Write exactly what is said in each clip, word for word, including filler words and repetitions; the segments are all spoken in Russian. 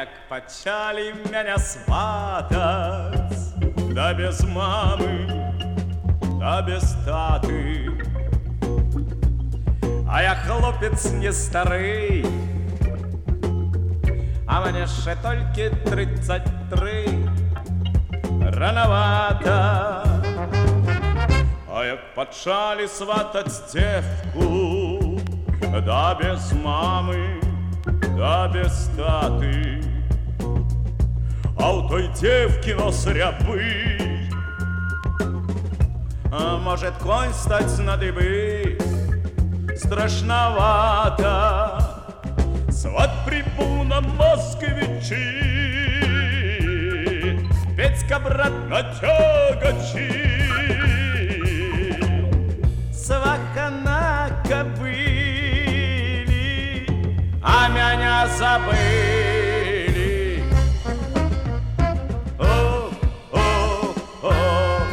як почали меня сватать, да без мамы, да без таты. А я хлопец не старый, а мне ще толькі тридцать три. Рановато. А як почали сватать девку, да без мамы, да без таты. А у той девки нос рябый, а может конь стать на дыбы. Страшновато. Сват прибыл на москвичи, Петька, брат, на тягачи. Сваха на кобыле, а меня забыли. Ох, ох, ох,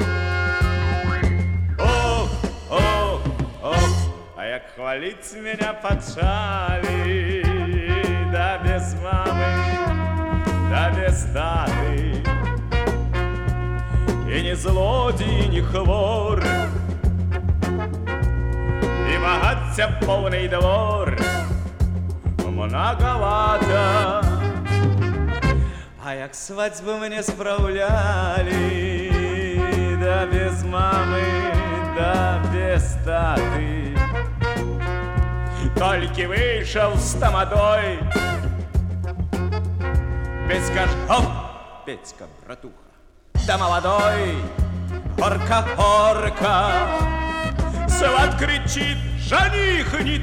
ох, ох, ох. А як хвалить меня почали, да без мамы, да без таты. И не злодей, не хвор, и богатся полный двор. Многовато. А як свадьбу мне справляли, да без мамы, да без таты. Только вышел с тамадой, Петька ж, оп, Петька, братуха, да молодой, горка-горка. Сват кричит, жених не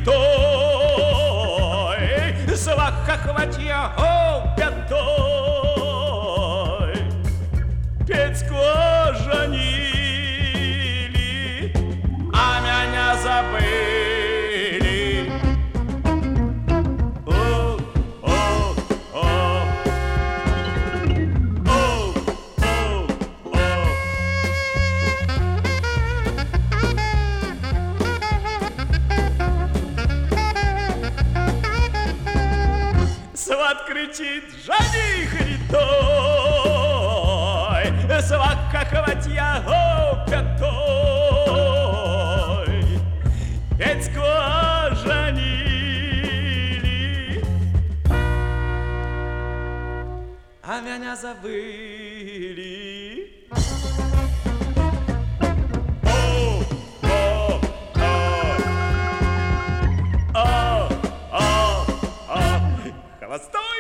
той, сваха хвать его пятой. Петьку женили, а меня забыли. Сват кричит, жених не той, сваха хвать его пятой. Петьку женили, а меня забыли. О, о, о, о, о, о. Хвостой!